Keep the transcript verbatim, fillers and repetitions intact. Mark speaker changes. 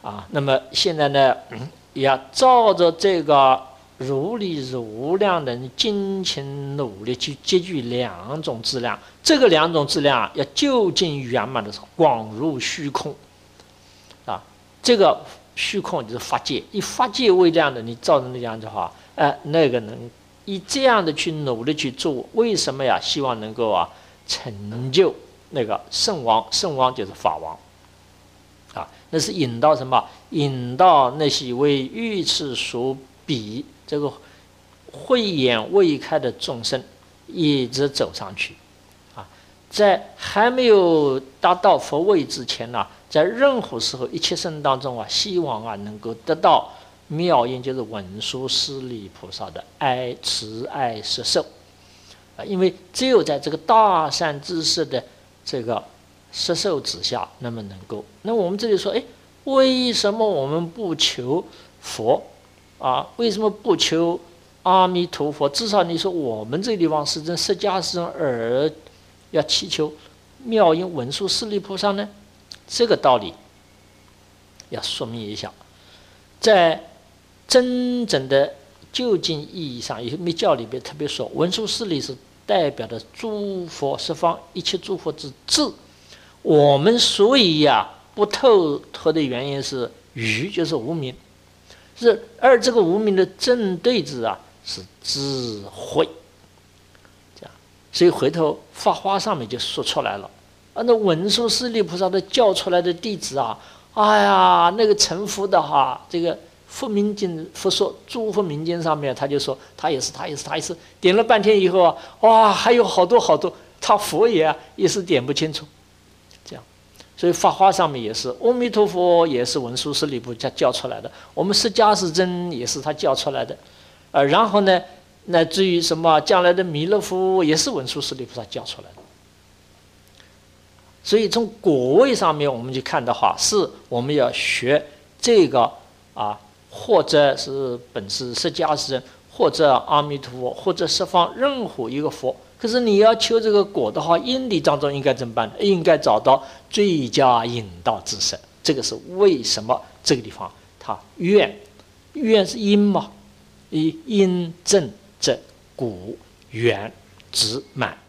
Speaker 1: 啊，那么现在呢，嗯、要照着这个如理如量的精勤努力去积聚两种质量，这个两种质量要究竟圆满的时候，广入虚空啊，这个虚空就是法界，以法界为量的，你照着那样的话，哎、呃，那个能以这样的去努力去做，为什么呀？希望能够啊成就那个圣王，圣王就是法王。啊，那是引到什么？引到那些为欲次所比这个慧眼未开的众生，一直走上去。啊，在还没有达到佛位之前呢、啊，在任何时候一切生当中啊，希望啊能够得到妙音，就是文殊师利菩萨的爱慈爱摄受。啊，因为只有在这个大善知识的这个摄受之下，那么能够，那我们这里说，哎，为什么我们不求佛啊？为什么不求阿弥陀佛？至少你说我们这个地方是真释迦世尊而要祈求妙音文殊师利菩萨呢？这个道理要说明一下，在真正的究竟意义上，有密教里边特别说，文殊师利是代表的诸佛十方一切诸佛之智。我们所以呀、啊、不透脱的原因是愚，就是无明，是而这个无明的正对子啊是智慧，这样，所以回头法华上面就说出来了啊，那文殊师利菩萨的教出来的弟子啊，哎呀，那个成佛的哈，这个佛明经佛说诸佛明经上面他就说他也是他也是他也是，点了半天以后啊，哇，还有好多好多，他佛也啊也是点不清楚。所以法华上面也是，阿弥陀佛也是文殊师利菩萨教出来的，我们释迦世尊也是他教出来的，呃，然后呢，乃至于什么将来的弥勒佛也是文殊师利菩萨教出来的。所以从果位上面我们去看的话，是我们要学这个啊，或者是本师释迦世尊，或者阿弥陀佛，或者十方任何一个佛。可是你要求这个果的话，因理当中应该怎么办？应该找到最佳引导之身。这个是为什么这个地方它愿，愿是因嘛？以因正则果圆直满。